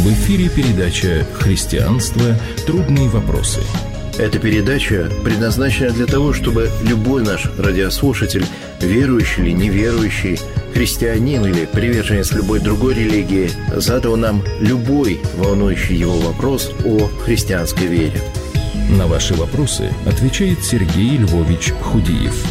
В эфире передача «Христианство. Трудные вопросы». Эта передача предназначена для того, чтобы любой наш радиослушатель, верующий или неверующий, христианин или приверженец любой другой религии, задал нам любой волнующий его вопрос о христианской вере. На ваши вопросы отвечает Сергей Львович Худиев.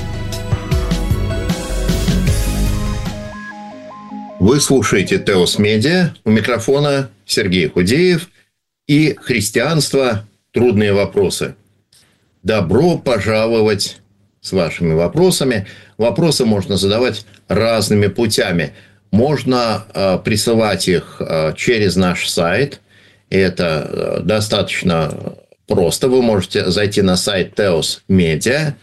Вы слушаете Теос Медиа, у микрофона Сергей Худеев и «Христианство. Трудные вопросы». Добро пожаловать с вашими вопросами. Вопросы можно задавать разными путями. Можно присылать их через наш сайт. Это достаточно просто. Вы можете зайти на сайт Теос Медиа,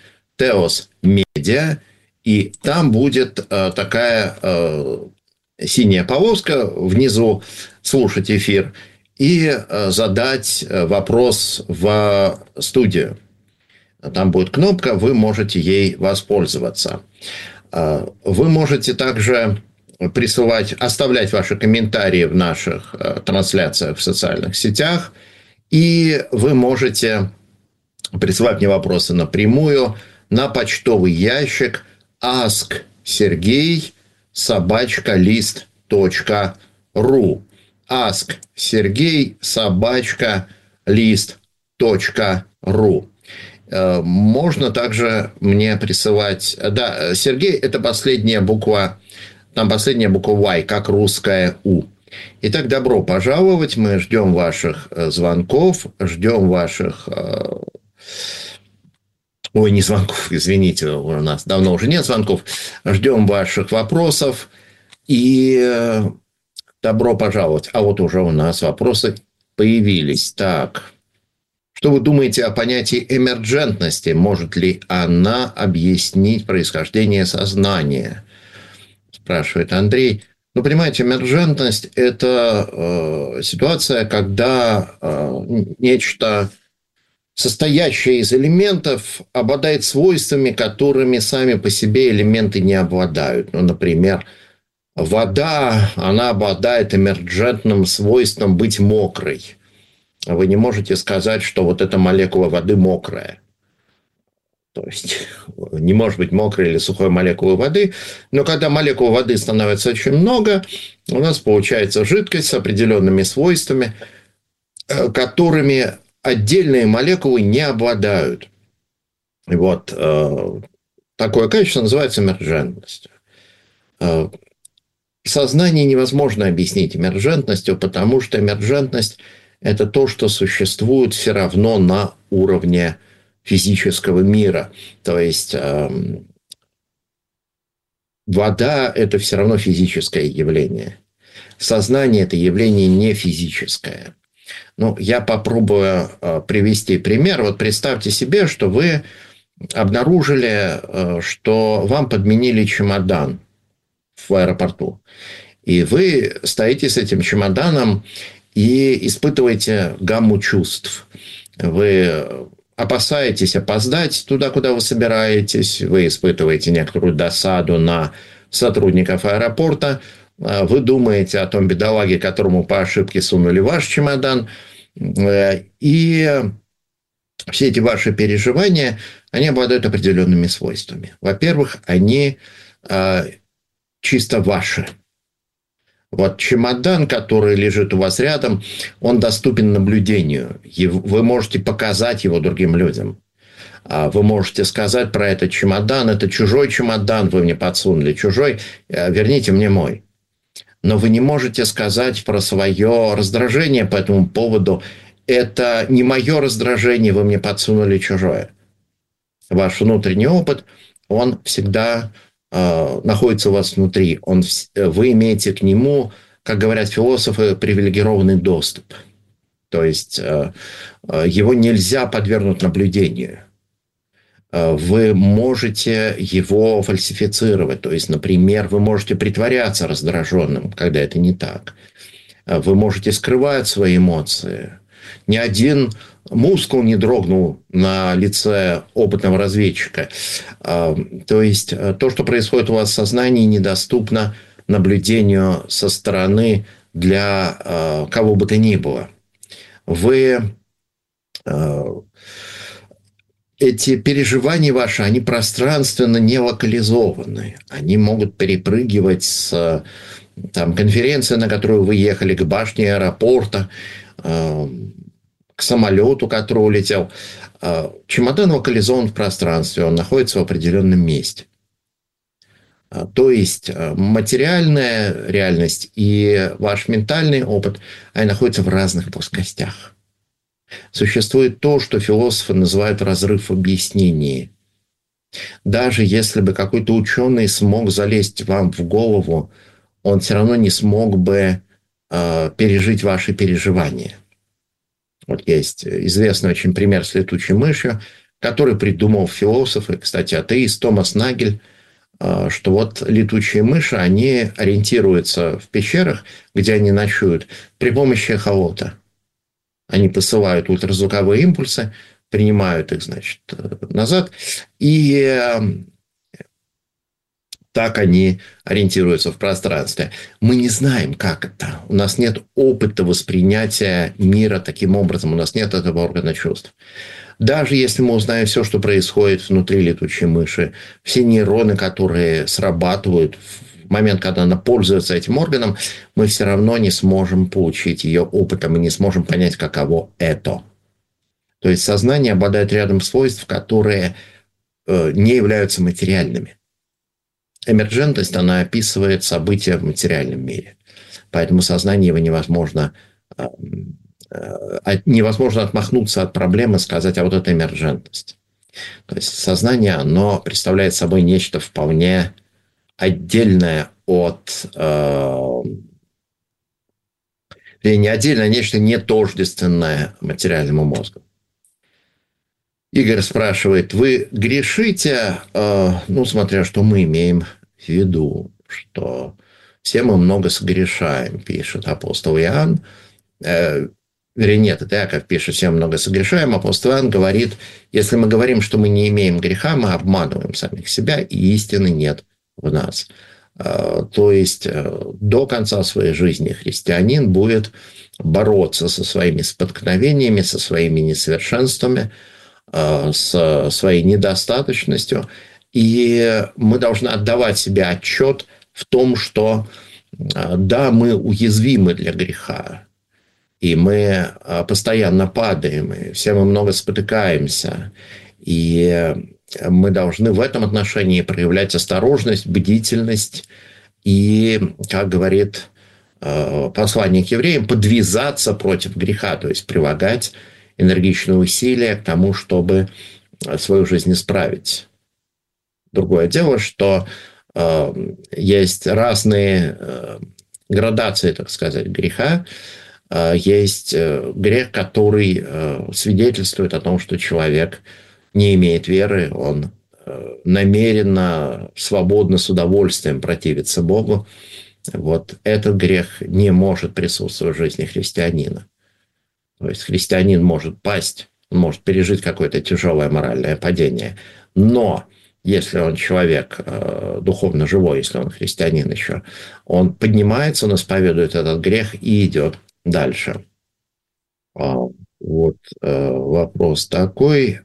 и там будет такая синяя полоска внизу «Слушать эфир» и задать вопрос в студию. Там будет кнопка, вы можете ей воспользоваться. Вы можете также оставлять ваши комментарии в наших трансляциях в социальных сетях. И вы можете присылать мне вопросы напрямую на почтовый ящик asksergey@list.ru. asksergey@list.ru. Можно также мне присылать... Да, Сергей – это последняя буква, там последняя буква Y, как русская У. Итак, добро пожаловать. Мы ждем ваших звонков, ждем ваших... Ой, не звонков, извините, у нас давно уже нет звонков. Ждем ваших вопросов. И добро пожаловать. А вот уже у нас вопросы появились. Так... Что вы думаете о понятии эмерджентности? Может ли она объяснить происхождение сознания? Спрашивает Андрей. Ну, понимаете, эмерджентность – это ситуация, когда нечто, состоящее из элементов, обладает свойствами, которыми сами по себе элементы не обладают. Ну, например, вода, она обладает эмерджентным свойством быть мокрой. Вы не можете сказать, что вот эта молекула воды мокрая. То есть, не может быть мокрой или сухой молекулы воды. Но когда молекул воды становится очень много, у нас получается жидкость с определенными свойствами, которыми отдельные молекулы не обладают. И вот такое качество называется эмерджентностью. В сознании невозможно объяснить эмерджентностью, потому что эмерджентность – это то, что существует все равно на уровне физического мира. То есть, вода – это все равно физическое явление. Сознание – это явление не физическое. Ну, я попробую привести пример. Вот представьте себе, что вы обнаружили, что вам подменили чемодан в аэропорту. И вы стоите с этим чемоданом и испытываете гамму чувств. Вы опасаетесь опоздать туда, куда вы собираетесь. Вы испытываете некоторую досаду на сотрудников аэропорта. Вы думаете о том бедолаге, которому по ошибке сунули ваш чемодан. И все эти ваши переживания, они обладают определенными свойствами. Во-первых, они чисто ваши. Вот чемодан, который лежит у вас рядом, он доступен наблюдению. Вы можете показать его другим людям. Вы можете сказать про этот чемодан. Это чужой чемодан, вы мне подсунули. Чужой, верните мне мой. Но вы не можете сказать про свое раздражение по этому поводу. Это не мое раздражение, вы мне подсунули чужое. Ваш внутренний опыт, он всегда... находится у вас внутри. Вы имеете к нему, как говорят философы, привилегированный доступ. То есть, его нельзя подвергнуть наблюдению. Вы можете его фальсифицировать. То есть, например, вы можете притворяться раздраженным, когда это не так. Вы можете скрывать свои эмоции. Ни один мускул не дрогнул на лице опытного разведчика. То есть, то, что происходит у вас в сознании, недоступно наблюдению со стороны для кого бы то ни было. Вы эти переживания ваши, они пространственно не локализованы. Они могут перепрыгивать с конференции, на которую вы ехали, к башне аэропорта, к самолету, который улетел. Чемодан локализован в пространстве, он находится в определенном месте. То есть материальная реальность и ваш ментальный опыт, они находятся в разных плоскостях. Существует то, что философы называют разрыв в объяснении. Даже если бы какой-то ученый смог залезть вам в голову, он все равно не смог бы пережить ваши переживания. Вот есть известный очень пример с летучей мышью, который придумал философ и, кстати, атеист Томас Нагель, что вот летучие мыши, они ориентируются в пещерах, где они ночуют, при помощи эхолота. Они посылают ультразвуковые импульсы, принимают их, значит, назад, и так они ориентируются в пространстве. Мы не знаем, как это. У нас нет опыта воспринятия мира таким образом. У нас нет этого органа чувств. Даже если мы узнаем все, что происходит внутри летучей мыши, все нейроны, которые срабатывают в момент, когда она пользуется этим органом, мы все равно не сможем получить ее опытом и не сможем понять, каково это. То есть сознание обладает рядом свойств, которые не являются материальными. Эмерджентность, она описывает события в материальном мире. Поэтому сознание его невозможно отмахнуться от проблемы и сказать, а вот это эмерджентность. То есть сознание, оно представляет собой нечто вполне отдельное от... не отдельное, а нечто не тождественное материальному мозгу. Игорь спрашивает, вы грешите, смотря что мы имеем в виду, что все мы много согрешаем, пишет апостол Иоанн. Нет, это Иаков пишет, все мы много согрешаем. Апостол Иоанн говорит, если мы говорим, что мы не имеем греха, мы обманываем самих себя, и истины нет в нас. То есть до конца своей жизни христианин будет бороться со своими споткновениями, со своими несовершенствами, со своей недостаточностью. И мы должны отдавать себе отчет в том, что да, мы уязвимы для греха. И мы постоянно падаем, и все мы много спотыкаемся. И мы должны в этом отношении проявлять осторожность, бдительность и, как говорит послание к евреям, подвязаться против греха, то есть прилагать энергичные усилия к тому, чтобы свою жизнь исправить. Другое дело, что есть разные градации, так сказать, греха. Есть грех, который свидетельствует о том, что человек не имеет веры, он намеренно, свободно, с удовольствием противится Богу. Вот этот грех не может присутствовать в жизни христианина. То есть христианин может пасть, он может пережить какое-то тяжелое моральное падение. Но если он человек духовно живой, если он христианин еще, он поднимается, он исповедует этот грех и идет дальше. Вот вопрос такой.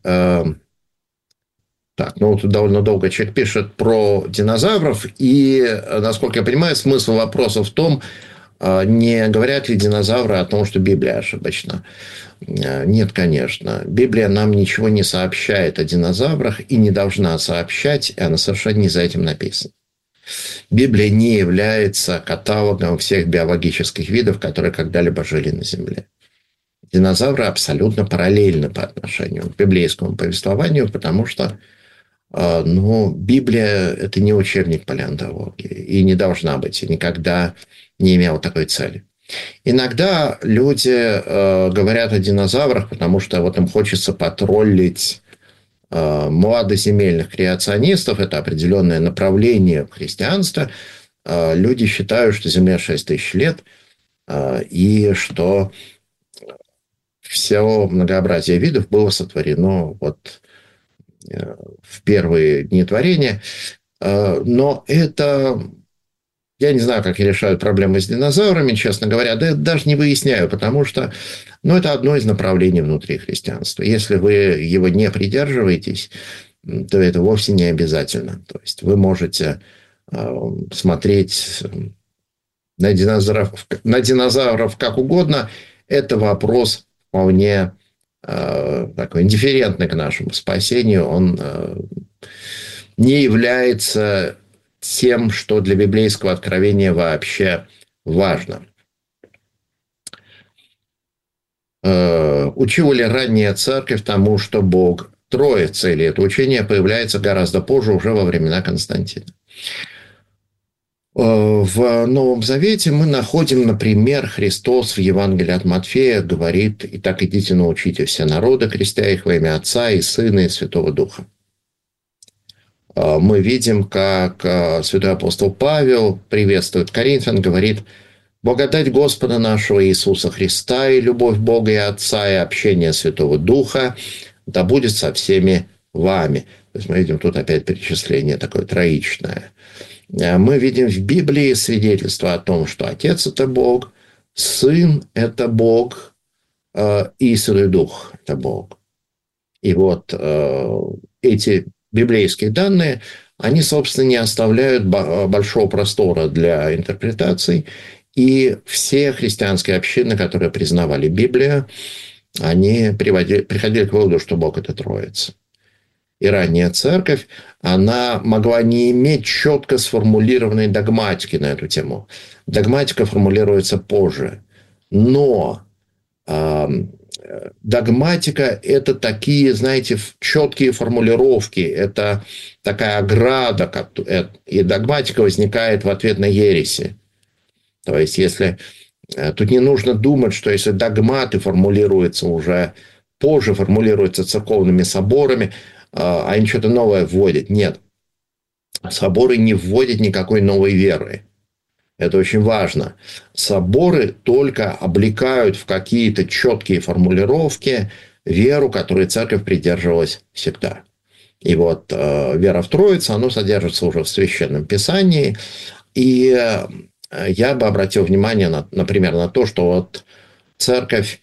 Тут довольно долго человек пишет про динозавров. И, насколько я понимаю, смысл вопроса в том, не говорят ли динозавры о том, что Библия ошибочна. Нет, конечно. Библия нам ничего не сообщает о динозаврах и не должна сообщать, и она совершенно не за этим написана. Библия не является каталогом всех биологических видов, которые когда-либо жили на Земле. Динозавры абсолютно параллельны по отношению к библейскому повествованию, потому что Библия – это не учебник палеонтологии, и не должна быть, и никогда не имела такой цели. Иногда люди говорят о динозаврах, потому что вот им хочется потроллить младоземельных креационистов. Это определенное направление христианства. Люди считают, что Земле 6 тысяч лет, и что все многообразие видов было сотворено в первые дни творения. Но это Я не знаю, как решают проблемы с динозаврами, честно говоря. Да, даже не выясняю, потому что это одно из направлений внутри христианства. Если вы его не придерживаетесь, то это вовсе не обязательно. То есть вы можете смотреть на динозавров как угодно. Это вопрос вполне такой индифферентный к нашему спасению. Он не является тем, что для библейского откровения вообще важно. Учила ли ранняя церковь тому, что Бог Троица, или это учение появляется гораздо позже, уже во времена Константина? В Новом Завете мы находим, например, Христос в Евангелии от Матфея говорит: «Итак, идите научите все народы, крестя их во имя Отца и Сына и Святого Духа». Мы видим, как святой апостол Павел приветствует Коринфян, говорит: «Благодать Господа нашего Иисуса Христа и любовь Бога и Отца и общение Святого Духа да будет со всеми вами». То есть мы видим тут опять перечисление такое троичное. Мы видим в Библии свидетельство о том, что Отец – это Бог, Сын – это Бог, и Святой Дух – это Бог. И вот эти библейские данные, они, собственно, не оставляют большого простора для интерпретаций. И все христианские общины, которые признавали Библию, они приходили к выводу, что Бог – это Троица. И ранняя церковь, она могла не иметь четко сформулированной догматики на эту тему. Догматика формулируется позже. Но догматика – это такие, знаете, четкие формулировки, это такая ограда, и догматика возникает в ответ на ереси. То есть, если тут не нужно думать, что если догматы формулируются уже позже, формулируются церковными соборами, они что-то новое вводят. Нет. Соборы не вводят никакой новой веры. Это очень важно. Соборы только облекают в какие-то четкие формулировки веру, которой церковь придерживалась всегда. И вот вера в Троицу, она содержится уже в Священном Писании. И я бы обратил внимание, например, на то, что вот церковь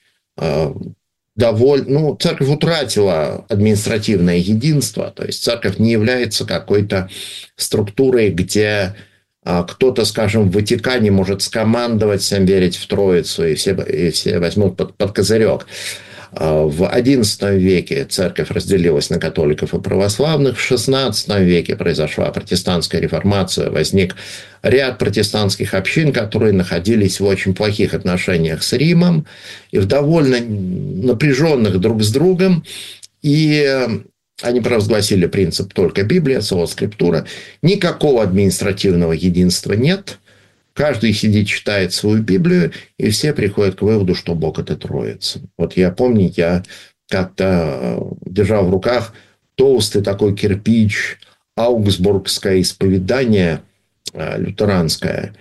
церковь утратила административное единство, то есть церковь не является какой-то структурой, где кто-то, скажем, в Ватикане может скомандовать всем верить в Троицу, и все возьмут под козырек. В XI веке церковь разделилась на католиков и православных. В XVI веке произошла протестантская реформация. Возник ряд протестантских общин, которые находились в очень плохих отношениях с Римом и в довольно напряженных друг с другом. И они провозгласили принцип только Библия, соло скриптура. Никакого административного единства нет. Каждый сидит, читает свою Библию, и все приходят к выводу, что Бог – это Троица. Вот я помню, я как-то держал в руках толстый такой кирпич, аугсбургское исповедание лютеранское.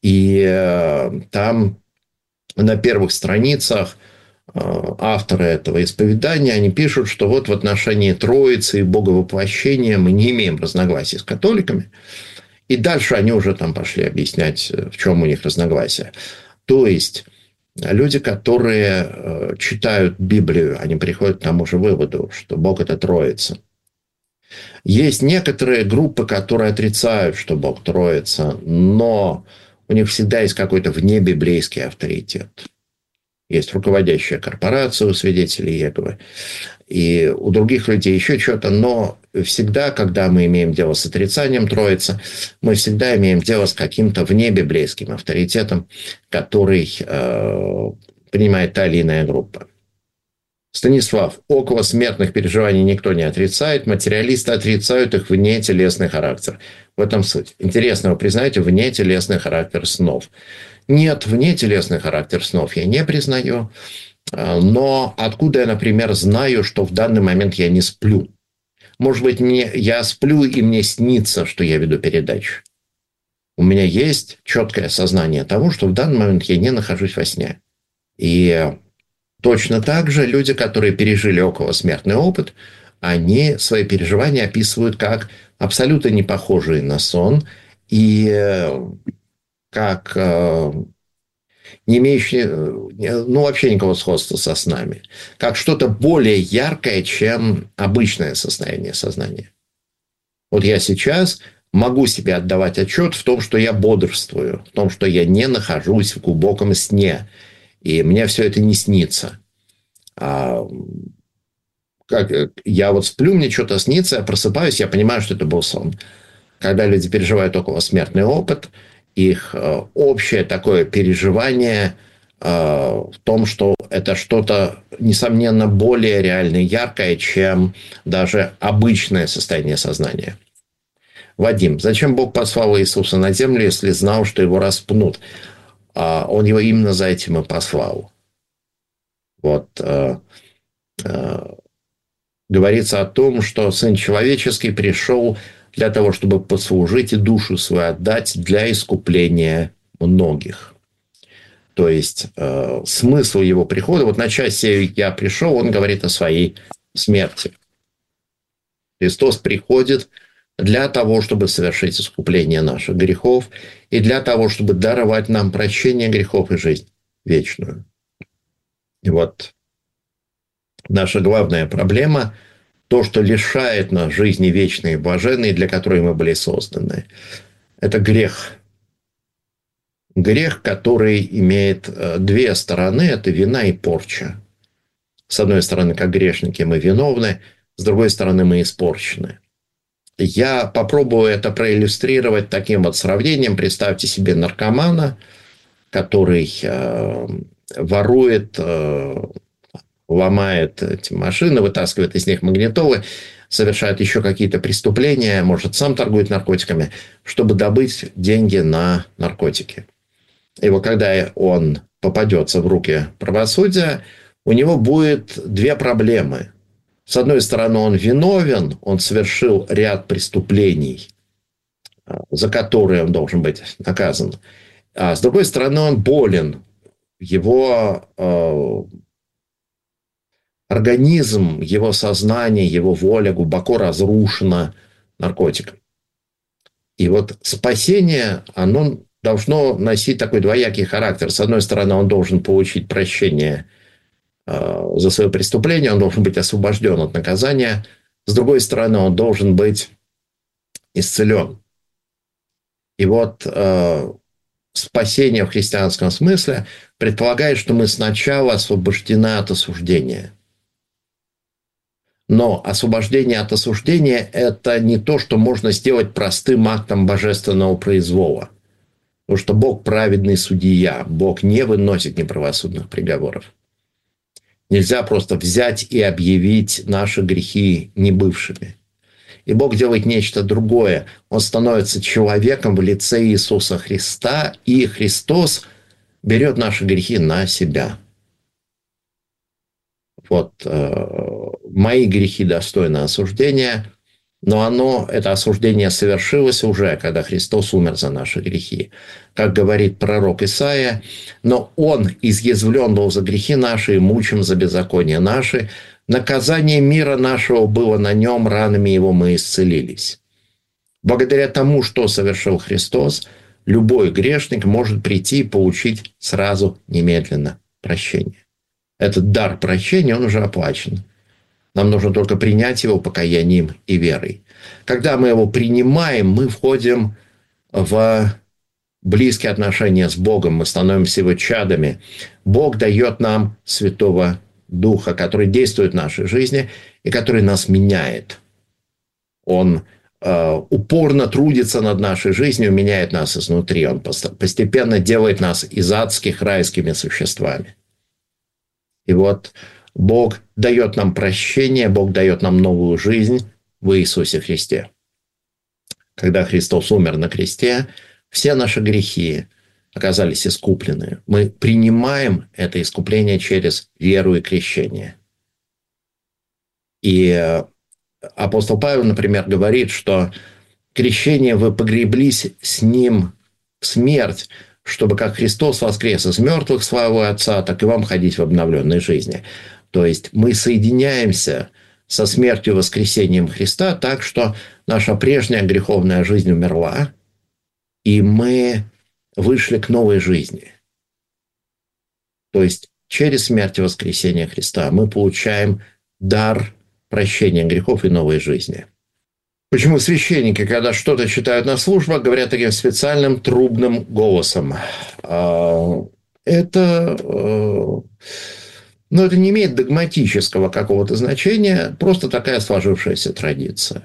И там на первых страницах авторы этого исповедания, они пишут, что вот в отношении Троицы и Боговоплощения мы не имеем разногласий с католиками. И дальше они уже там пошли объяснять, в чем у них разногласия. То есть люди, которые читают Библию, они приходят к тому же выводу, что Бог – это Троица. Есть некоторые группы, которые отрицают, что Бог Троица, но у них всегда есть какой-то внебиблейский авторитет. Есть руководящая корпорация у свидетелей Иеговы, и у других людей еще что-то, но всегда, когда мы имеем дело с отрицанием Троицы, мы всегда имеем дело с каким-то внебиблейским авторитетом, который принимает та или иная группа. Станислав, около смертных переживаний никто не отрицает, материалисты отрицают их внетелесный характер. В этом суть. Интересно, вы признаете внетелесный характер снов? Нет, внетелесный характер снов я не признаю. Но откуда я, например, знаю, что в данный момент я не сплю? Может быть, я сплю, и мне снится, что я веду передачу. У меня есть четкое сознание того, что в данный момент я не нахожусь во сне. И точно так же люди, которые пережили околосмертный опыт, они свои переживания описывают как абсолютно не похожие на сон. И как не имеющее, ну, вообще никакого сходства со снами, как что-то более яркое, чем обычное состояние сознания. Вот я сейчас могу себе отдавать отчет в том, что я бодрствую, в том, что я не нахожусь в глубоком сне, и мне все это не снится. Как я вот сплю, мне что-то снится, я просыпаюсь, я понимаю, что это был сон. Когда люди переживают околосмертный опыт, их общее такое переживание в том, что это что-то, несомненно, более реальное и яркое, чем даже обычное состояние сознания. Вадим, зачем Бог послал Иисуса на землю, если знал, что его распнут? Он его именно за этим и послал. Вот говорится о том, что Сын Человеческий пришел для того, чтобы послужить и душу свою отдать для искупления многих. То есть смысл его прихода, вот на часть «Я пришел», он говорит о своей смерти. Христос приходит для того, чтобы совершить искупление наших грехов и для того, чтобы даровать нам прощение грехов и жизнь вечную. И вот наша главная проблема – то, что лишает нас жизни вечной и блаженной, для которой мы были созданы. Это грех. Грех, который имеет две стороны – это вина и порча. С одной стороны, как грешники мы виновны, с другой стороны, мы испорчены. Я попробую это проиллюстрировать таким вот сравнением. Представьте себе наркомана, который ворует, ломает эти машины, вытаскивает из них магнитолы, совершает еще какие-то преступления, может, сам торгует наркотиками, чтобы добыть деньги на наркотики. И вот когда он попадется в руки правосудия, у него будет две проблемы. С одной стороны, он виновен, он совершил ряд преступлений, за которые он должен быть наказан. А с другой стороны, он болен. Его организм, его сознание, его воля глубоко разрушена наркотиком. И вот спасение, оно должно носить такой двоякий характер. С одной стороны, он должен получить прощение за свое преступление, он должен быть освобожден от наказания. С другой стороны, он должен быть исцелен. И вот спасение в христианском смысле предполагает, что мы сначала освобождены от осуждения. Но освобождение от осуждения – это не то, что можно сделать простым актом божественного произвола. Потому что Бог праведный судья, Бог не выносит неправосудных приговоров. Нельзя просто взять и объявить наши грехи небывшими. И Бог делает нечто другое. Он становится человеком в лице Иисуса Христа, и Христос берет наши грехи на себя. Вот мои грехи достойны осуждения, но это осуждение совершилось уже, когда Христос умер за наши грехи. Как говорит пророк Исаия, но Он изъязвлен был за грехи наши и мучим за беззаконие наши. Наказание мира нашего было на Нем, ранами Его мы исцелились. Благодаря тому, что совершил Христос, любой грешник может прийти и получить сразу, немедленно прощение. Этот дар прощения, он уже оплачен. Нам нужно только принять его покаянием и верой. Когда мы его принимаем, мы входим в близкие отношения с Богом, мы становимся его чадами. Бог дает нам Святого Духа, который действует в нашей жизни и который нас меняет. Он упорно трудится над нашей жизнью, меняет нас изнутри. Он постепенно делает нас из адских райскими существами. И вот Бог дает нам прощение, Бог дает нам новую жизнь в Иисусе Христе. Когда Христос умер на кресте, все наши грехи оказались искуплены. Мы принимаем это искупление через веру и крещение. И апостол Павел, например, говорит, что крещение вы погреблись с Ним в смерть, чтобы как Христос воскрес из мертвых славу Отца, так и вам ходить в обновленной жизни. То есть мы соединяемся со смертью и воскресением Христа так, что наша прежняя греховная жизнь умерла, и мы вышли к новой жизни. То есть через смерть и воскресение Христа мы получаем дар прощения грехов и новой жизни. Почему священники, когда что-то читают на службах, говорят таким специальным трубным голосом? Это не имеет догматического какого-то значения, просто такая сложившаяся традиция.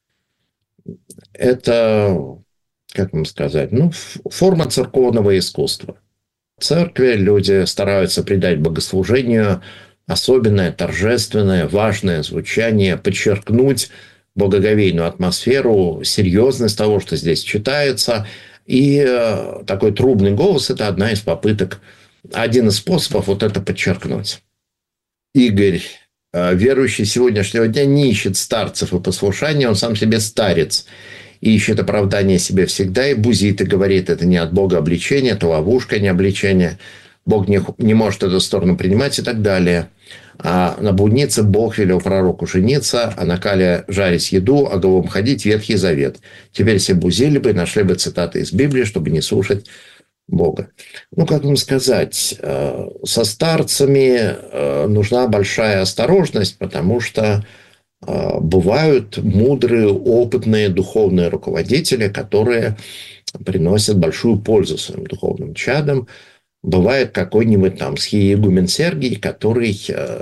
Это, как вам сказать, форма церковного искусства. В церкви люди стараются придать богослужению особенное, торжественное, важное звучание, подчеркнуть благоговейную атмосферу, серьезность того, что здесь читается. И такой трубный голос – это одна из попыток, один из способов вот это подчеркнуть. Игорь, верующий сегодняшнего дня, не ищет старцев и послушания, он сам себе старец. И ищет оправдание себе всегда, и бузит, и говорит, это не от Бога обличение, это ловушка, не обличение. Бог не может эту сторону принимать и так далее. А на блуднице Бог велел пророку жениться, а на кале жарить еду, а голым ходить Ветхий Завет. Теперь все бузили бы, нашли бы цитаты из Библии, чтобы не слушать Бога. Как вам сказать, со старцами нужна большая осторожность, потому что бывают мудрые, опытные духовные руководители, которые приносят большую пользу своим духовным чадам. Бывает какой-нибудь там схиегумен Сергий, который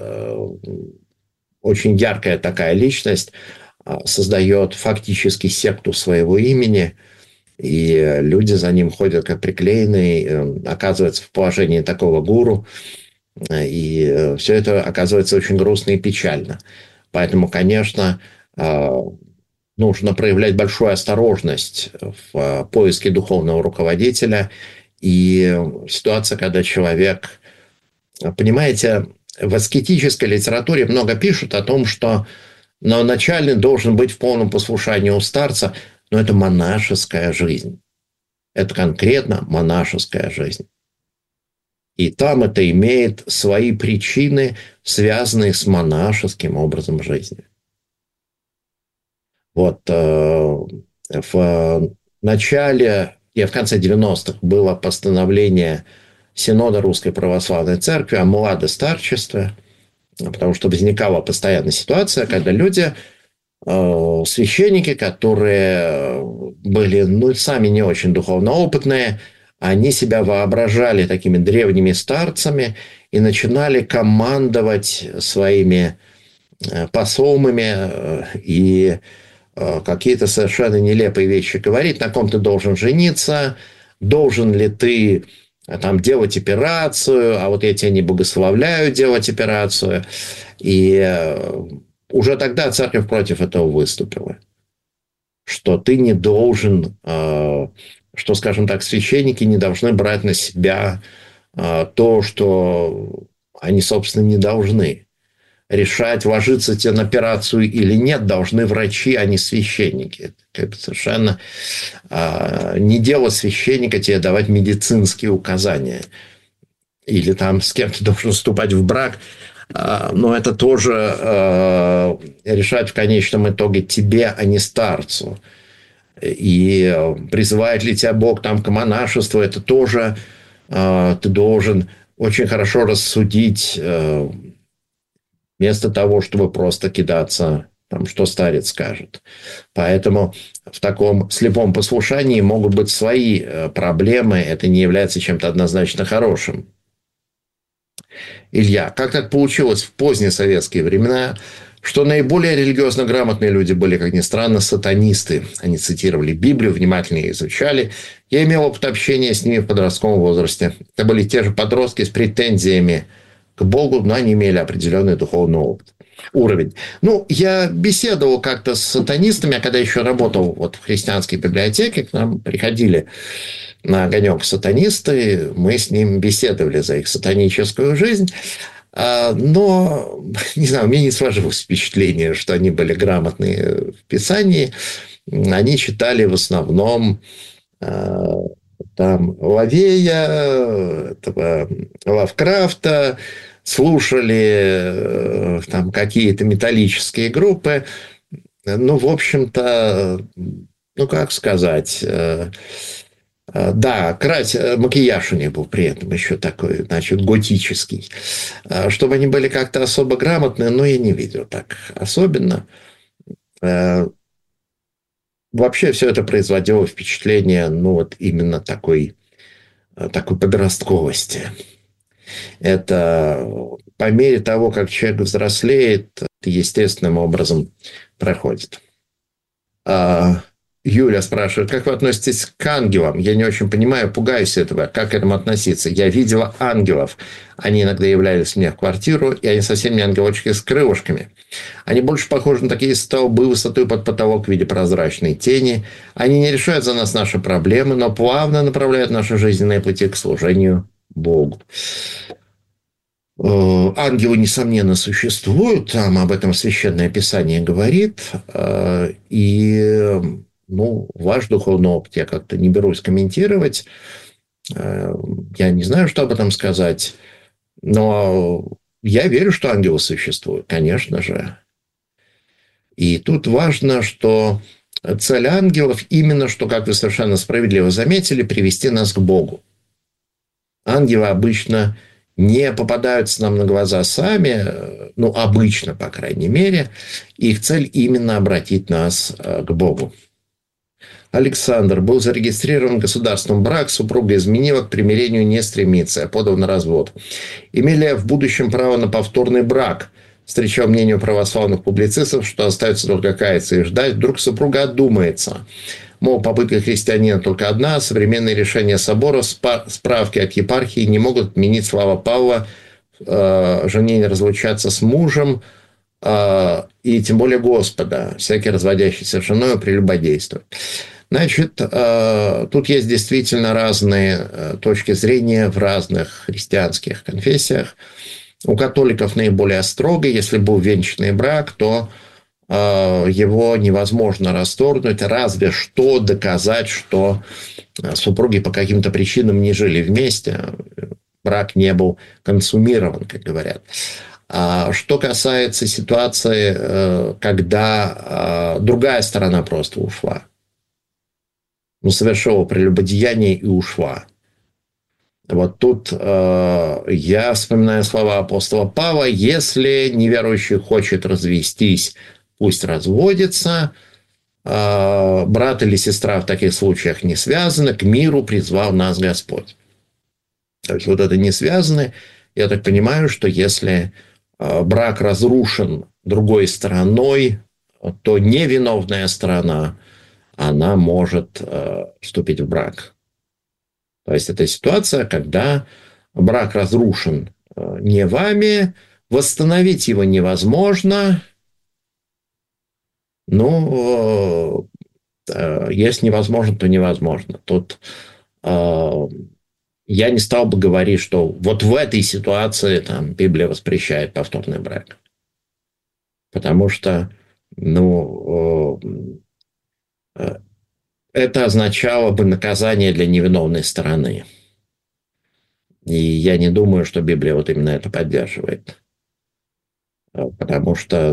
очень яркая такая личность, создает фактически секту своего имени, и люди за ним ходят как приклеенные, оказываются в положении такого гуру, и все это оказывается очень грустно и печально. Поэтому, конечно, нужно проявлять большую осторожность в поиске духовного руководителя. И ситуация, когда человек... Понимаете, в аскетической литературе много пишут о том, что начальный должен быть в полном послушании у старца, но это монашеская жизнь. Это конкретно монашеская жизнь. И там это имеет свои причины, связанные с монашеским образом жизни. В начале и в конце 90-х было постановление Синода Русской Православной Церкви о младостарчестве, потому что возникала постоянная ситуация, когда люди, священники, которые были сами не очень духовно опытные, они себя воображали такими древними старцами и начинали командовать своими посомами и какие-то совершенно нелепые вещи говорить. На ком ты должен жениться, должен ли ты делать операцию, а вот я тебя не богословляю делать операцию. И уже тогда церковь против этого выступила. Что ты не должен... что, скажем так, священники не должны брать на себя то, что они, собственно, не должны. Решать, ложиться тебе на операцию или нет, должны врачи, а не священники. Это совершенно не дело священника тебе давать медицинские указания. Или с кем ты должен вступать в брак. Но это тоже решать в конечном итоге тебе, а не старцу. И призывает ли тебя Бог к монашеству, это тоже ты должен очень хорошо рассудить, вместо того, чтобы просто кидаться, что старец скажет. Поэтому в таком слепом послушании могут быть свои проблемы, это не является чем-то однозначно хорошим. Илья, как так получилось в поздние советские времена, что наиболее религиозно грамотные люди были, как ни странно, сатанисты. Они цитировали Библию, внимательно ее изучали. Я имел опыт общения с ними в подростковом возрасте. Это были те же подростки с претензиями к Богу, но они имели определенный духовный уровень. Я беседовал как-то с сатанистами, а когда еще работал в христианской библиотеке, к нам приходили на огонек сатанисты, мы с ним беседовали за их сатаническую жизнь. Но, не знаю, у меня не сложилось впечатление, что они были грамотные в Писании. Они читали в основном Лавея, Лавкрафта, слушали какие-то металлические группы. В общем-то, как сказать... Да, макияж у них был при этом еще такой, значит, готический. Чтобы они были как-то особо грамотные, но я не видел так особенно. Вообще все это производило впечатление, ну, вот именно такой подростковости. Это по мере того, как человек взрослеет, это естественным образом проходит. Юля спрашивает, как вы относитесь к ангелам? Я не очень понимаю, пугаюсь этого. Как к этому относиться? Я видела ангелов. Они иногда являлись мне в квартиру, и они совсем не ангелочки с крылышками. Они больше похожи на такие столбы высотой под потолок в виде прозрачной тени. Они не решают за нас наши проблемы, но плавно направляют наши жизненные пути к служению Богу. Ангелы, несомненно, существуют. Там об этом Священное Писание говорит. И ваш духовный опыт я как-то не берусь комментировать. Я не знаю, что об этом сказать. Но я верю, что ангелы существуют, конечно же. И тут важно, что цель ангелов именно, что, как вы совершенно справедливо заметили, привести нас к Богу. Ангелы обычно не попадаются нам на глаза сами, обычно, по крайней мере. Их цель именно обратить нас к Богу. Александр. Был зарегистрирован государством брак, супруга изменила, к примирению не стремится, подал на развод. Имели в будущем право на повторный брак. Встречал мнение православных публицистов, что остается только каяться и ждать. Вдруг супруга одумается. Мол, попытка христианина только одна. Современные решения собора, справки от епархии не могут отменить слова Павла, жене не разлучаться с мужем, и тем более Господа. Всякий разводящийся с женой прелюбодействует. Значит, тут есть действительно разные точки зрения в разных христианских конфессиях. У католиков наиболее строго. Если был венчанный брак, то его невозможно расторгнуть, разве что доказать, что супруги по каким-то причинам не жили вместе. Брак не был консумирован, как говорят. А что касается ситуации, когда другая сторона просто ушла. Совершила прелюбодеяние и ушла. Вот тут я вспоминаю слова апостола Павла: если неверующий хочет развестись, пусть разводится. Брат или сестра в таких случаях не связаны, к миру призвал нас Господь. То есть вот это не связаны. Я так понимаю, что если брак разрушен другой стороной, то невиновная сторона, она может вступить в брак. То есть это ситуация, когда брак разрушен не вами, восстановить его невозможно. Если невозможно, то невозможно. Тут я не стал бы говорить, что вот в этой ситуации Библия воспрещает повторный брак. Потому что, это означало бы наказание для невиновной стороны. И я не думаю, что Библия вот именно это поддерживает. Потому что,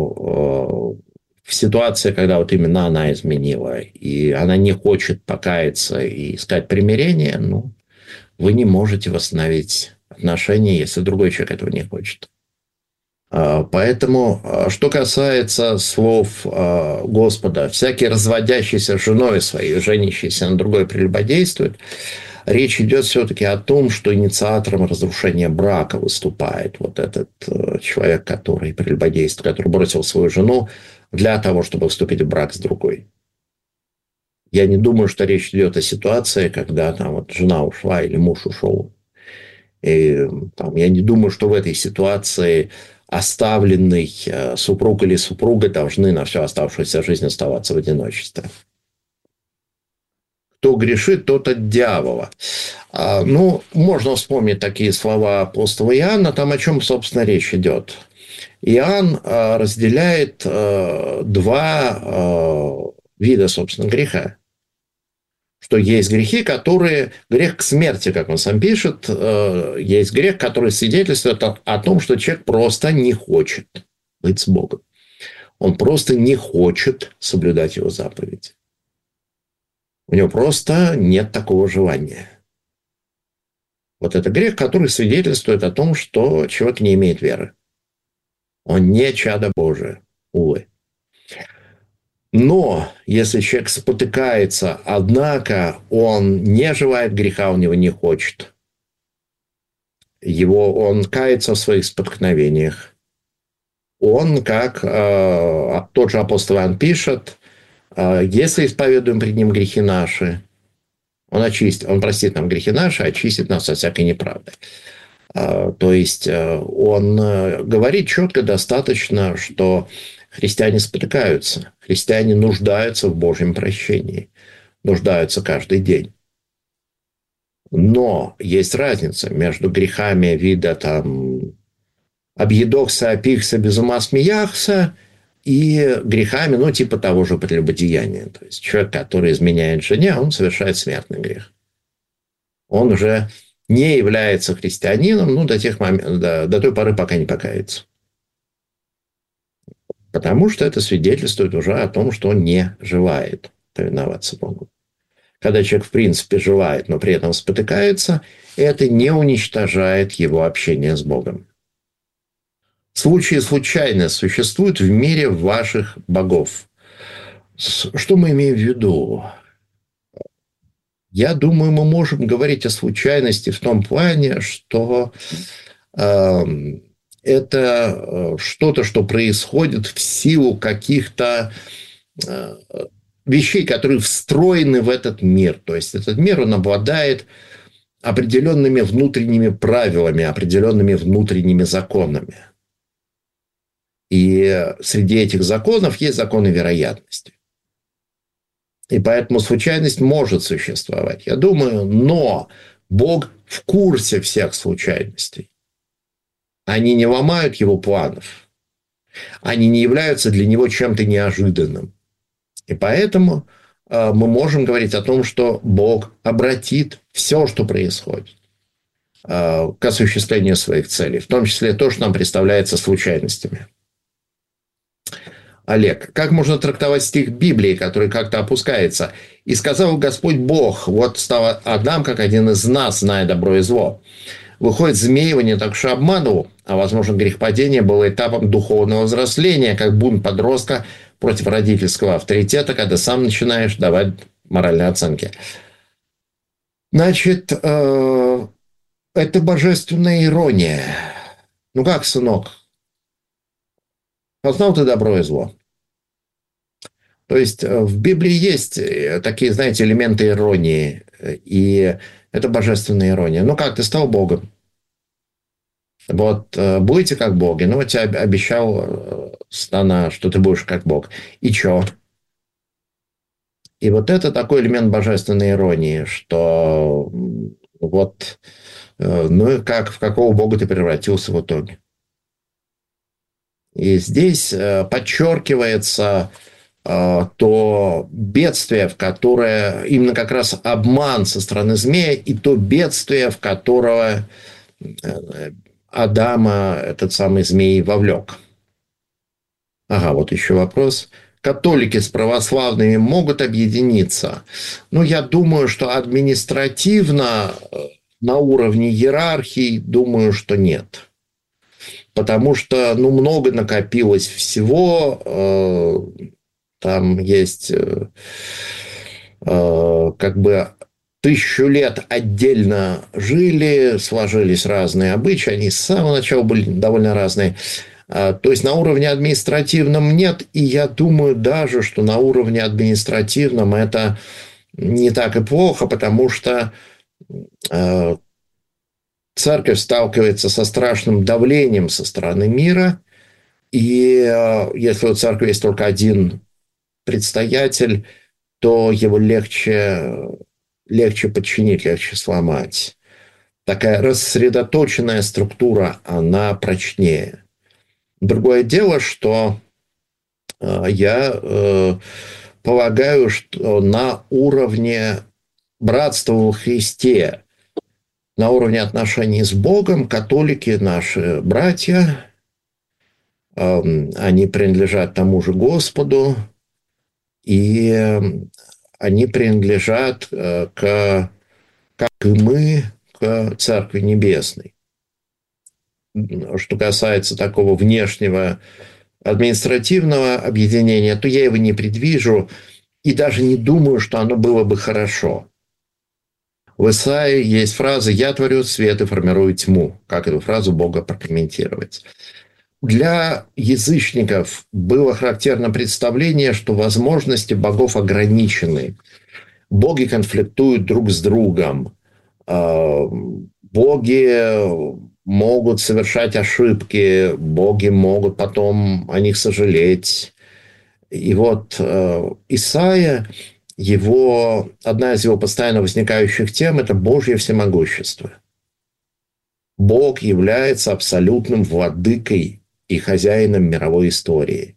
в ситуации, когда вот именно она изменила, и она не хочет покаяться и искать примирение, вы не можете восстановить отношения, если другой человек этого не хочет. Поэтому, что касается слов Господа, всякий разводящийся с женой своей, женящийся на другой прелюбодействует, речь идет все-таки о том, что инициатором разрушения брака выступает вот этот человек, который прелюбодействует, который бросил свою жену для того, чтобы вступить в брак с другой. Я не думаю, что речь идет о ситуации, когда жена ушла или муж ушел. И, я не думаю, что в этой ситуации оставленный супруг или супруга должны на всю оставшуюся жизнь оставаться в одиночестве. Кто грешит, тот от дьявола. Можно вспомнить такие слова апостола Иоанна. Там о чем, собственно, речь идет. Иоанн разделяет два вида, собственно, греха. Что есть грехи, грех к смерти, как он сам пишет, есть грех, который свидетельствует о том, что человек просто не хочет быть с Богом. Он просто не хочет соблюдать его заповеди. У него просто нет такого желания. Вот это грех, который свидетельствует о том, что человек не имеет веры. Он не чадо Божие, увы. Но если человек спотыкается, однако он не желает греха, он его не хочет. Он кается в своих споткновениях. Он, как тот же апостол Иоанн пишет, если исповедуем пред ним грехи наши, он простит нам грехи наши, очистит нас от всякой неправды. То есть он говорит четко достаточно, что христиане спотыкаются, христиане нуждаются в Божьем прощении, нуждаются каждый день. Но есть разница между грехами вида там объедокся, опихся, без ума смеяхся и грехами, типа того же прелюбодеяния. То есть человек, который изменяет жене, он совершает смертный грех. Он уже не является христианином, до той поры, пока не покается. Потому что это свидетельствует уже о том, что он не желает повиноваться Богу. Когда человек, в принципе, желает, но при этом спотыкается, это не уничтожает его общение с Богом. Случаи случайно существуют в мире ваших богов. Что мы имеем в виду? Я думаю, мы можем говорить о случайности в том плане, что это что-то, что происходит в силу каких-то вещей, которые встроены в этот мир. То есть этот мир, он обладает определенными внутренними правилами, определенными внутренними законами. И среди этих законов есть законы вероятности. И поэтому случайность может существовать, я думаю, но Бог в курсе всех случайностей. Они не ломают его планов. Они не являются для него чем-то неожиданным. И поэтому мы можем говорить о том, что Бог обратит все, что происходит, к осуществлению своих целей, в том числе то, что нам представляется случайностями. Олег, как можно трактовать стих Библии, который как-то опускается? «И сказал Господь Бог, вот стал Адам, как один из нас, зная добро и зло». Выходит, змей его не так уж и обманывал, а, возможно, грехопадение было этапом духовного взросления, как бунт подростка против родительского авторитета, когда сам начинаешь давать моральные оценки. Значит, это божественная ирония. Ну как, сынок? Познал ты добро и зло. То есть в Библии есть такие, знаете, элементы иронии. И это божественная ирония. Ну как, ты стал Богом? Вот будете как боги. Ну, вот тебе обещал Сатана, что ты будешь как Бог. И чё? И вот это такой элемент божественной иронии, что вот, ну, как, в какого Бога ты превратился в итоге. И здесь подчеркивается то бедствие, в которое именно как раз обман со стороны змея, и то бедствие, в которое Адама этот самый змей вовлек. Ага, вот еще вопрос. Католики с православными могут объединиться? Ну, я думаю, что административно на уровне иерархии, думаю, что нет. Потому что, ну, много накопилось всего. Там есть как бы 1000 лет отдельно жили, сложились разные обычаи. Они с самого начала были довольно разные. То есть на уровне административном нет. И я думаю даже, что на уровне административном это не так и плохо, потому что церковь сталкивается со страшным давлением со стороны мира. И если у церкви есть только один предстоятель, то его легче подчинить, легче сломать. Такая рассредоточенная структура, она прочнее. Другое дело, что я полагаю, что на уровне братства во Христе, на уровне отношений с Богом, католики, наши братья, они принадлежат тому же Господу, и они принадлежат как и мы, к Церкви Небесной. Что касается такого внешнего административного объединения, то я его не предвижу и даже не думаю, что оно было бы хорошо. В Исаии есть фраза «Я творю свет и формирую тьму». Как эту фразу Бога прокомментировать? Для язычников было характерно представление, что возможности богов ограничены. Боги конфликтуют друг с другом. Боги могут совершать ошибки. Боги могут потом о них сожалеть. И вот Исаия, одна из его постоянно возникающих тем – это Божье всемогущество. Бог является абсолютным владыкой и хозяином мировой истории.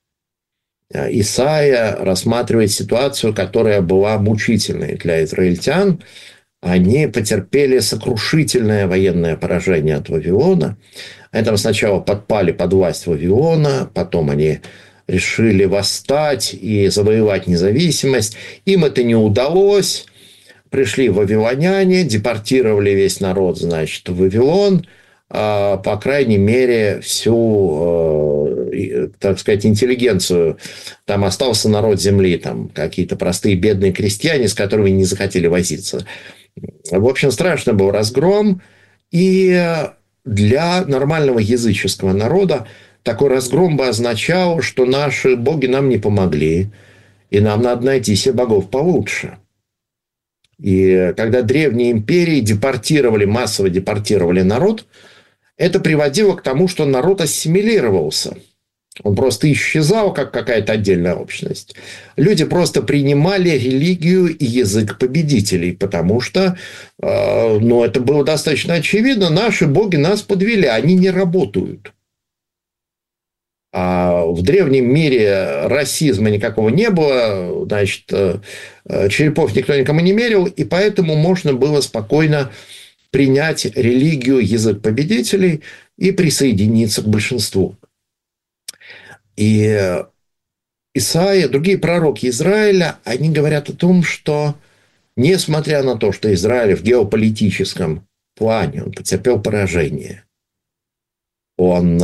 Исаия рассматривает ситуацию, которая была мучительной для израильтян. Они потерпели сокрушительное военное поражение от Вавилона. Они там сначала подпали под власть Вавилона, потом они решили восстать и завоевать независимость. Им это не удалось. Пришли вавилоняне, депортировали весь народ, значит, в Вавилон. По крайней мере, всю, так сказать, интеллигенцию. Там остался народ земли, там какие-то простые бедные крестьяне, с которыми не захотели возиться. В общем, страшный был разгром. И для нормального языческого народа такой разгром бы означал, что наши боги нам не помогли, и нам надо найти себе богов получше. И когда древние империи массово депортировали народ, это приводило к тому, что народ ассимилировался. Он просто исчезал, как какая-то отдельная общность. Люди просто принимали религию и язык победителей, потому что, это было достаточно очевидно, наши боги нас подвели, они не работают. А в древнем мире расизма никакого не было, значит, черепов никто никому не мерил, и поэтому можно было спокойно принять религию, язык победителей и присоединиться к большинству. И Исаия, другие пророки Израиля, они говорят о том, что несмотря на то, что Израиль в геополитическом плане, он потерпел поражение, он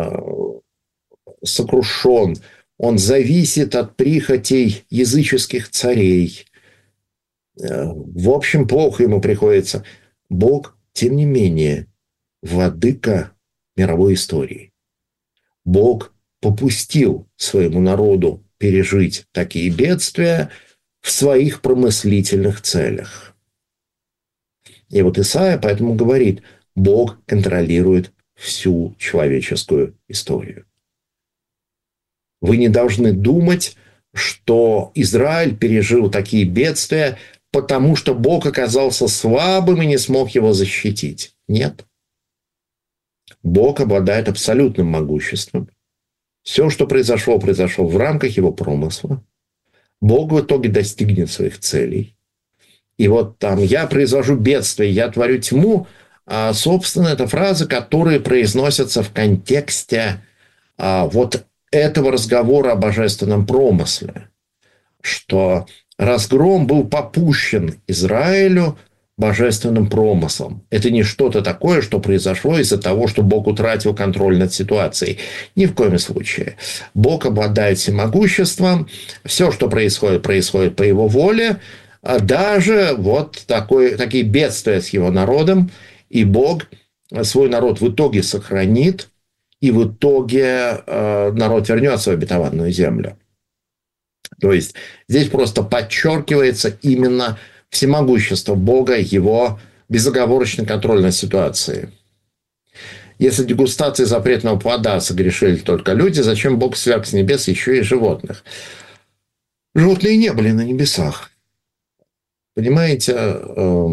сокрушен, он зависит от прихотей языческих царей. В общем, плохо ему приходится. Бог, тем не менее, владыка мировой истории. Бог попустил своему народу пережить такие бедствия в своих промыслительных целях. И вот Исаия поэтому говорит, Бог контролирует всю человеческую историю. Вы не должны думать, что Израиль пережил такие бедствия, потому что Бог оказался слабым и не смог его защитить. Нет. Бог обладает абсолютным могуществом. Все, что произошло, произошло в рамках его промысла. Бог в итоге достигнет своих целей. И вот там «я произвожу бедствие, я творю тьму», собственно, это фразы, которые произносятся в контексте вот этого разговора о божественном промысле, что разгром был попущен Израилю божественным промыслом. Это не что-то такое, что произошло из-за того, что Бог утратил контроль над ситуацией. Ни в коем случае. Бог обладает всемогуществом. Все, что происходит, происходит по его воле. Даже вот такие бедствия с его народом. И Бог свой народ в итоге сохранит. И в итоге народ вернется в обетованную землю. То есть здесь просто подчеркивается именно всемогущество Бога, его безоговорочный контроль над ситуацией. Если дегустацией запретного плода согрешили только люди, зачем Бог сверг с небес еще и животных? Животные не были на небесах. Понимаете,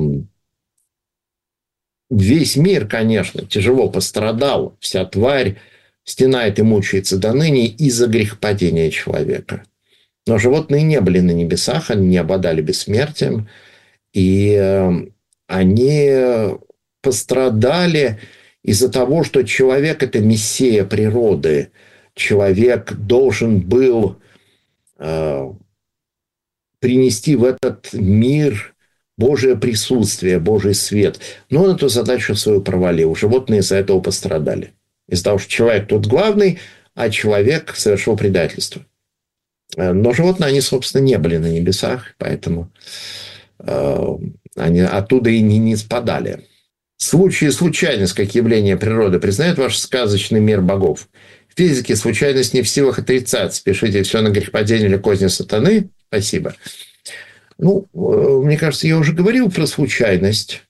весь мир, конечно, тяжело пострадал. Вся тварь стенает и мучается до ныне из-за грехопадения человека. Но животные не были на небесах, они не обладали бессмертием. И они пострадали из-за того, что человек – это мессия природы. Человек должен был принести в этот мир Божие присутствие, Божий свет. Но он эту задачу свою провалил. Животные из-за этого пострадали. Из-за того, что человек тут главный, а человек совершил предательство. Но животные, они, собственно, не были на небесах, поэтому они оттуда и не спадали. Случай и случайность, как явление природы, признает ваш сказочный мир богов. В физике случайность не в силах отрицать. Спешите все на грехопадение или козни сатаны. Спасибо. Ну, мне кажется, я уже говорил про случайность.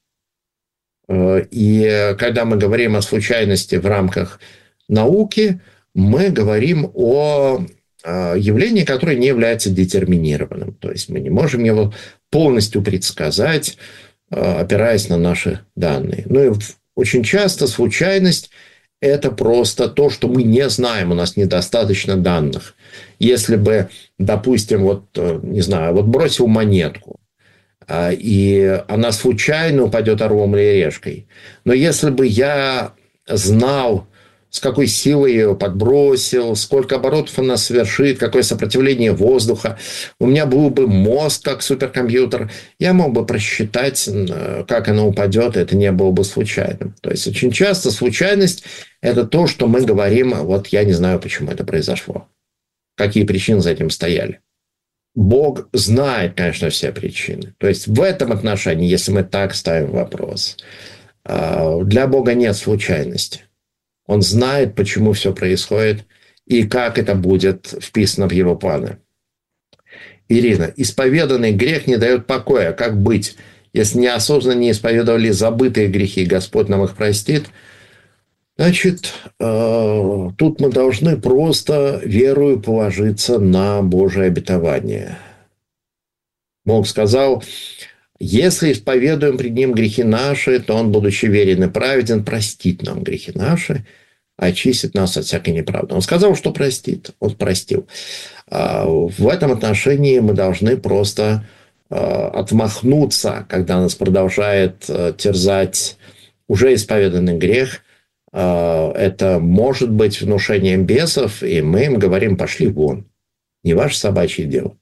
И когда мы говорим о случайности в рамках науки, мы говорим о явлении, которое не является детерминированным. То есть мы не можем его полностью предсказать, опираясь на наши данные. Ну и очень часто случайность – это просто то, что мы не знаем, у нас недостаточно данных. Если бы, допустим, не знаю, бросил монетку, и она случайно упадет орлом или решкой. Но если бы я знал, с какой силой я ее подбросил, сколько оборотов она совершит, какое сопротивление воздуха, у меня был бы мозг как суперкомпьютер, я мог бы просчитать, как она упадет, и это не было бы случайным. То есть очень часто случайность – это то, что мы говорим, я не знаю, почему это произошло, какие причины за этим стояли. Бог знает, конечно, все причины. То есть в этом отношении, если мы так ставим вопрос, для Бога нет случайности. Он знает, почему все происходит и как это будет вписано в его планы. Ирина, исповеданный грех не дает покоя. Как быть? Если неосознанно не исповедовали забытые грехи, Господь нам их простит. Значит, тут мы должны просто верою положиться на Божие обетование. Бог сказал, если исповедуем пред Ним грехи наши, то Он, будучи верен и праведен, простит нам грехи наши, очистит нас от всякой неправды. Он сказал, что простит. Он простил. В этом отношении мы должны просто отмахнуться, когда нас продолжает терзать уже исповеданный грех. Это может быть внушением бесов, и мы им говорим, пошли вон. Не ваше собачье дело.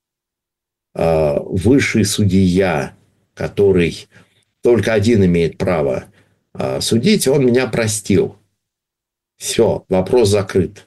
Высший судья, который только один имеет право судить, он меня простил. Все, вопрос закрыт.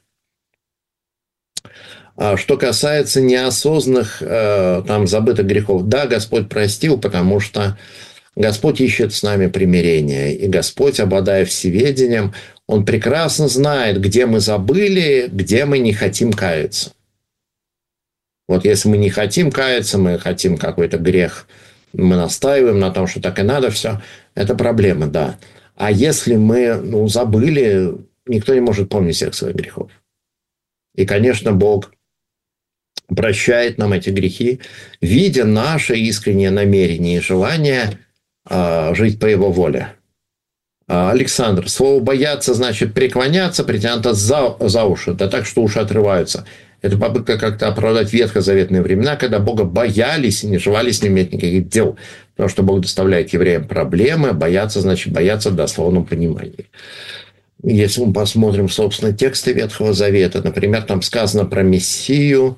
Что касается неосознанных, забытых грехов, да, Господь простил, потому что Господь ищет с нами примирения. И Господь, обладая всеведением, Он прекрасно знает, где мы забыли, где мы не хотим каяться. Если мы не хотим каяться, мы хотим какой-то грех, мы настаиваем на том, что так и надо, все, это проблема, да. А если мы забыли, никто не может помнить всех своих грехов. И, конечно, Бог прощает нам эти грехи, видя наше искреннее намерение и желание жить по Его воле. Александр, слово «бояться» значит преклоняться, притянуто за уши, да так, что уши отрываются. Это попытка как-то оправдать ветхозаветные времена, когда Бога боялись и не желали с Ним иметь никаких дел. Потому что Бог доставляет евреям проблемы. Бояться значит бояться в дословном понимании. Если мы посмотрим, собственно, тексты Ветхого Завета, например, там сказано про Мессию,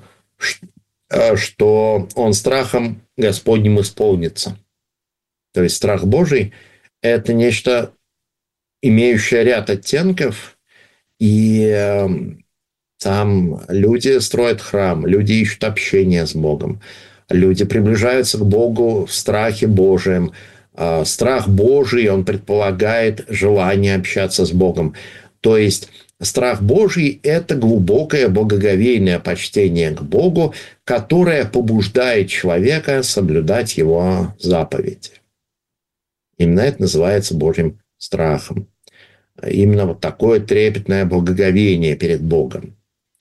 что он страхом Господним исполнится. То есть страх Божий – это нечто, имеющее ряд оттенков, и там люди строят храм, люди ищут общение с Богом, люди приближаются к Богу в страхе Божием. Страх Божий, он предполагает желание общаться с Богом. То есть страх Божий – это глубокое богоговейное почтение к Богу, которое побуждает человека соблюдать Его заповеди. Именно это называется Божьим страхом. Именно такое трепетное благоговение перед Богом.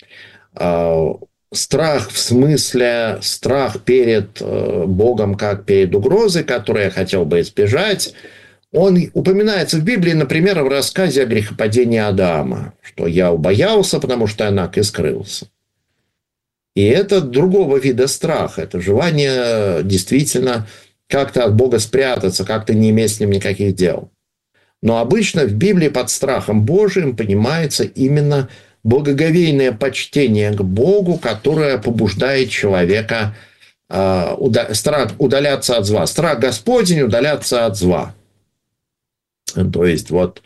Страх в смысле страх перед Богом как перед угрозой, которую я хотел бы избежать, он упоминается в Библии, например, в рассказе о грехопадении Адама, что я убоялся, потому что Анак и скрылся. И это другого вида страх, это желание действительно как-то от Бога спрятаться, как-то не иметь с Ним никаких дел. Но обычно в Библии под страхом Божиим понимается именно благоговейное почтение к Богу, которое побуждает человека страх удаляться от зла. Страх Господень удаляться от зла. То есть, вот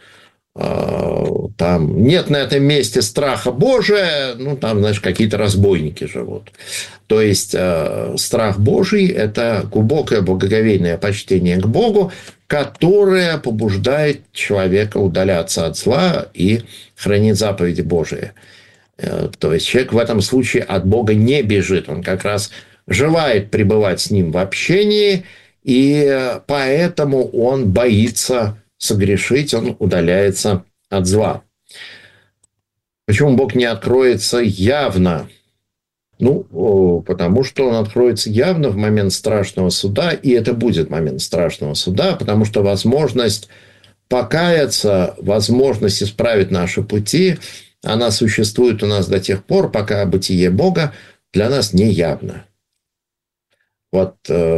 там нет на этом месте страха Божия, ну, там, знаешь, какие-то разбойники живут. То есть, страх Божий – это глубокое благоговейное почтение к Богу, которое побуждает человека удаляться от зла и хранить заповеди Божии. То есть, человек в этом случае от Бога не бежит, он как раз желает пребывать с ним в общении, и поэтому он боится согрешить, он удаляется от зла. Почему Бог не откроется явно? Ну, потому что он откроется явно в момент страшного суда, и это будет момент страшного суда, потому что возможность покаяться, возможность исправить наши пути, она существует у нас до тех пор, пока бытие Бога для нас не явно. Вот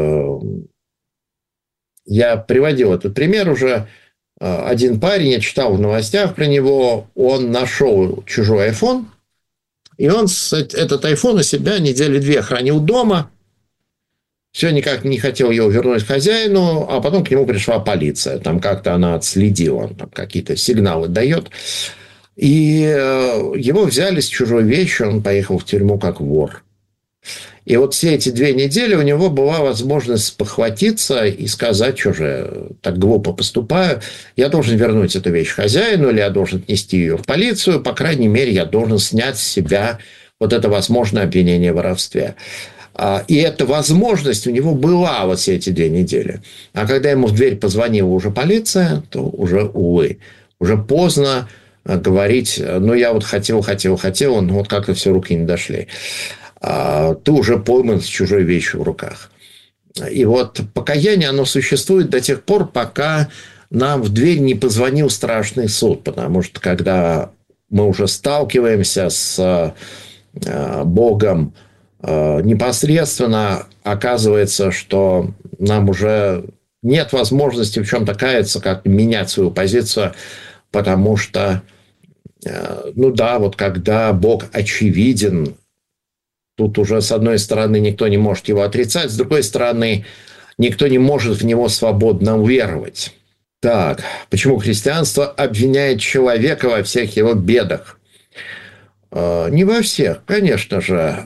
я приводил этот пример уже. Один парень, я читал в новостях про него, он нашел чужой iPhone, и он этот iPhone у себя недели 2 хранил дома, все никак не хотел его вернуть хозяину, а потом к нему пришла полиция. Там как-то она отследила, он там какие-то сигналы дает. И его взяли с чужой вещью, он поехал в тюрьму как вор. И вот все эти 2 недели у него была возможность спохватиться и сказать, что же так глупо поступаю, я должен вернуть эту вещь хозяину, или я должен отнести ее в полицию, по крайней мере, я должен снять с себя вот это возможное обвинение в воровстве. И эта возможность у него была вот все эти 2 недели. А когда ему в дверь позвонила уже полиция, то уже, увы, уже поздно говорить, ну, я вот хотел, но вот как-то все, руки не дошли. Ты уже пойман с чужой вещью в руках. И вот покаяние, оно существует до тех пор, пока нам в дверь не позвонил страшный суд. Потому что, когда мы уже сталкиваемся с Богом непосредственно, оказывается, что нам уже нет возможности в чем-то каяться, как менять свою позицию, потому что, ну да, вот когда Бог очевиден, тут уже, с одной стороны, никто не может его отрицать, с другой стороны, никто не может в него свободно уверовать. Так, почему христианство обвиняет человека во всех его бедах? Не во всех, конечно же.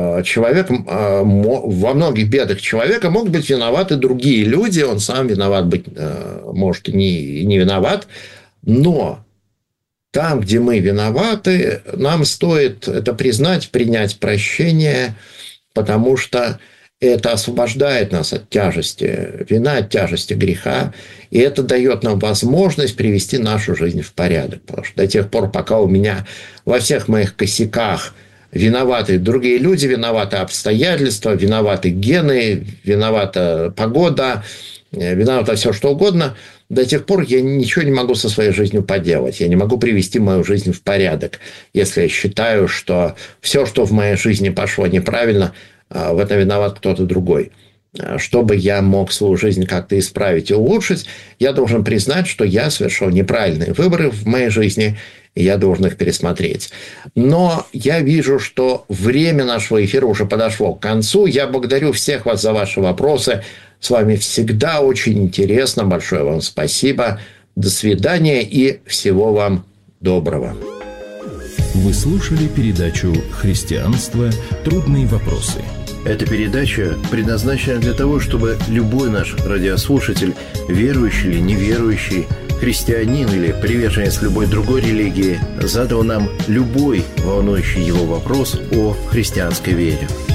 Во многих бедах человека могут быть виноваты другие люди, он сам виноват быть, может, и не виноват, но там, где мы виноваты, нам стоит это признать, принять прощение, потому что это освобождает нас от тяжести вины, от тяжести греха, и это дает нам возможность привести нашу жизнь в порядок. Потому что до тех пор, пока у меня во всех моих косяках виноваты другие люди, виноваты обстоятельства, виноваты гены, виновата погода, виновато все что угодно, до тех пор я ничего не могу со своей жизнью поделать. Я не могу привести мою жизнь в порядок, если я считаю, что все, что в моей жизни пошло неправильно, в этом виноват кто-то другой. Чтобы я мог свою жизнь как-то исправить и улучшить, я должен признать, что я совершил неправильные выборы в моей жизни, и я должен их пересмотреть. Но я вижу, что время нашего эфира уже подошло к концу. Я благодарю всех вас за ваши вопросы. С вами всегда очень интересно. Большое вам спасибо. До свидания и всего вам доброго. Вы слушали передачу «Христианство. Трудные вопросы». Эта передача предназначена для того, чтобы любой наш радиослушатель, верующий или неверующий, христианин или приверженец любой другой религии, задал нам любой волнующий его вопрос о христианской вере.